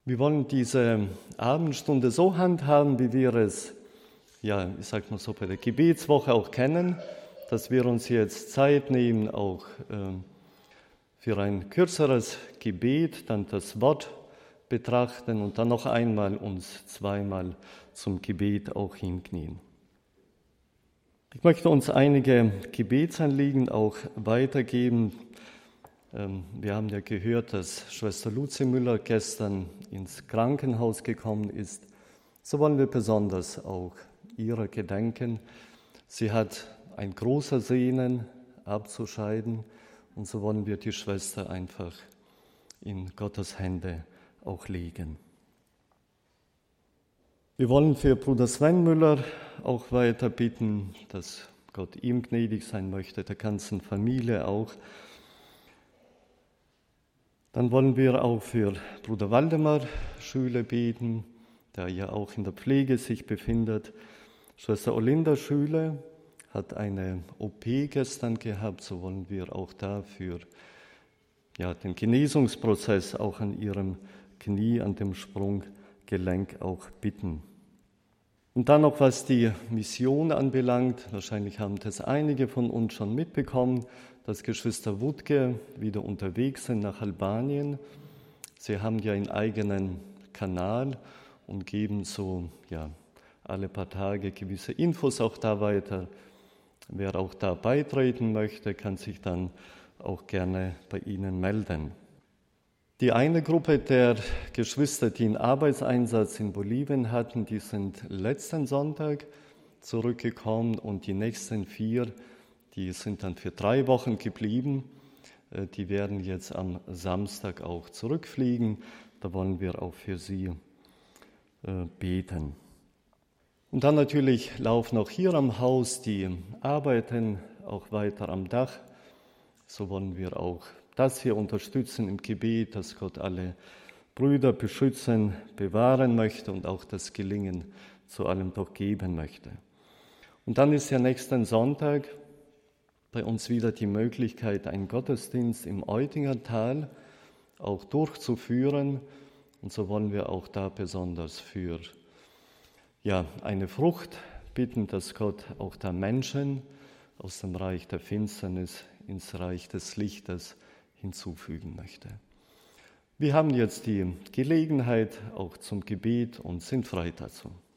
Wir wollen diese Abendstunde so handhaben, wie wir es, ich sag mal so, bei der Gebetswoche auch kennen, dass wir uns jetzt Zeit nehmen, auch für ein kürzeres Gebet, dann das Wort betrachten und dann noch einmal uns zweimal zum Gebet auch hinknien. Ich möchte uns einige Gebetsanliegen auch weitergeben. Wir haben ja gehört, dass Schwester Luzi Müller gestern ins Krankenhaus gekommen ist. So wollen wir besonders auch ihrer gedenken. Sie hat ein großer Sehnen abzuscheiden und so wollen wir die Schwester einfach in Gottes Hände auch legen. Wir wollen für Bruder Sven Müller auch weiter bitten, dass Gott ihm gnädig sein möchte, der ganzen Familie auch. Dann wollen wir auch für Bruder Waldemar Schüle beten, der ja auch in der Pflege sich befindet. Schwester Olinda Schüle hat eine OP gestern gehabt, so wollen wir auch dafür den Genesungsprozess auch an ihrem Knie, an dem Sprunggelenk auch bitten. Und dann noch, was die Mission anbelangt, wahrscheinlich haben das einige von uns schon mitbekommen, dass Geschwister Wutke wieder unterwegs sind nach Albanien. Sie haben ja einen eigenen Kanal und geben so alle paar Tage gewisse Infos auch da weiter. Wer auch da beitreten möchte, kann sich dann auch gerne bei Ihnen melden. Die eine Gruppe der Geschwister, die einen Arbeitseinsatz in Bolivien hatten, die sind letzten Sonntag zurückgekommen und die nächsten 4, die sind dann für 3 Wochen geblieben. Die werden jetzt am Samstag auch zurückfliegen. Da wollen wir auch für sie beten. Und dann natürlich laufen auch hier am Haus die Arbeiten auch weiter am Dach. So wollen wir auch das hier unterstützen im Gebet, dass Gott alle Brüder beschützen, bewahren möchte und auch das Gelingen zu allem doch geben möchte. Und dann ist ja nächsten Sonntag bei uns wieder die Möglichkeit, einen Gottesdienst im Eutinger Tal auch durchzuführen. Und so wollen wir auch da besonders für eine Frucht bitten, dass Gott auch da Menschen aus dem Reich der Finsternis ins Reich des Lichtes hinzufügen möchte. Wir haben jetzt die Gelegenheit auch zum Gebet und sind frei dazu.